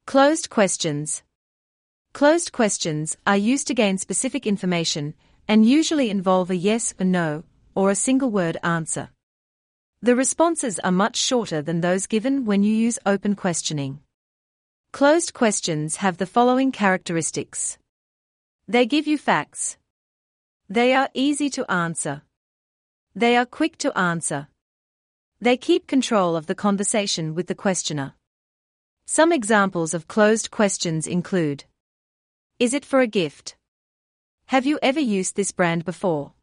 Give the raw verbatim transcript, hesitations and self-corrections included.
Closed questions. Closed questions are used to gain specific information and usually involve a yes or no, or a single-word answer. The responses are much shorter than those given when you use open questioning. Closed questions have the following characteristics. They give you facts. They are easy to answer. They are quick to answer. They keep control of the conversation with the questioner. Some examples of closed questions include: Is it for a gift? Have you ever used this brand before?